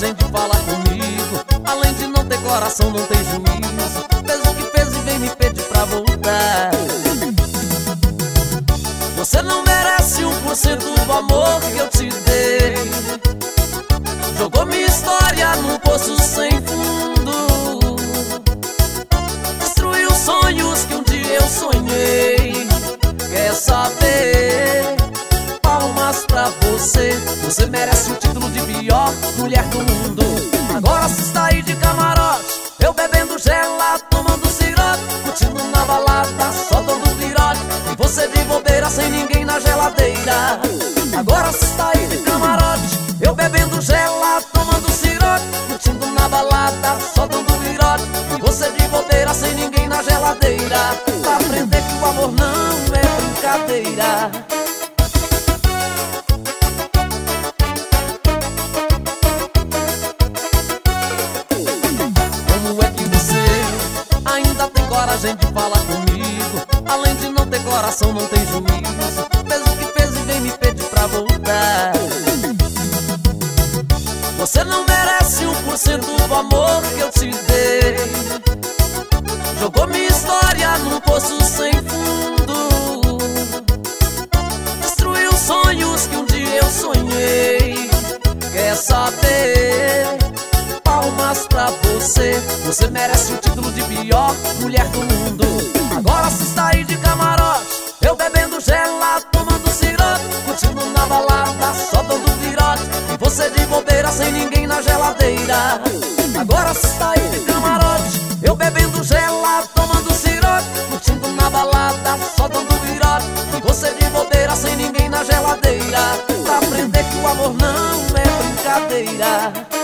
coragem de falar comigo. Além de não ter coração, não tem juízo. Fez o que fez e vem me pedir pra voltar. Você não merece 1% do amor que eu te dei. Jogou minha história num poço sem fundo. Destruiu sonhos que um dia eu sonhei. Quer saber? Palmas pra você. Você merece o título de pior mulher do mundo. Agora se está aí de camarote, eu bebendo gela, tomando cirote, curtindo na balada, só dando virote. E você de bobeira sem ninguém na geladeira. Agora se está aí de camarote, eu bebendo gela, tomando cirote, curtindo na balada, só dando virote. E você de bobeira sem ninguém na geladeira. Pra aprender que o amor não é brincadeira. Coragem de falar comigo. Além de não ter coração, não tem juízo. Fez o que fez e vem me pedir pra voltar. Você não merece 1% do amor que eu te dei. Jogou minha história num poço sem fundo. Destruiu sonhos que um dia eu sonhei. Quer saber? Palmas pra você. Você merece o título de pior mulher do mundo. Agora se está aí de camarote, eu bebendo gela, tomando cirote, curtindo na balada, só dando virote. E você de bobeira sem ninguém na geladeira. Agora se está aí de camarote, eu bebendo gela, tomando cirote, curtindo na balada, só dando virote. E você de bobeira sem ninguém na geladeira. Pra aprender que o amor não é brincadeira.